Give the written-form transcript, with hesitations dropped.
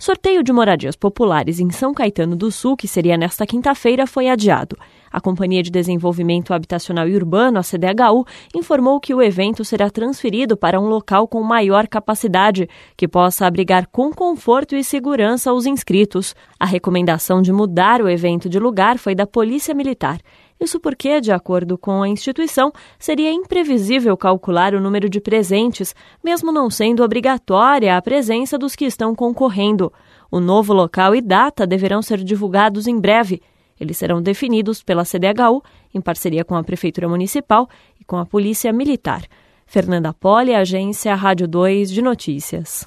Sorteio de moradias populares em São Caetano do Sul, que seria nesta quinta-feira, foi adiado. A Companhia de Desenvolvimento Habitacional e Urbano, a CDHU, informou que o evento será transferido para um local com maior capacidade, que possa abrigar com conforto e segurança os inscritos. A recomendação de mudar o evento de lugar foi da Polícia Militar. Isso porque, de acordo com a instituição, seria imprevisível calcular o número de presentes, mesmo não sendo obrigatória a presença dos que estão concorrendo. O novo local e data deverão ser divulgados em breve. Eles serão definidos pela CDHU, em parceria com a Prefeitura Municipal e com a Polícia Militar. Fernanda Poli, Agência Rádio 2 de Notícias.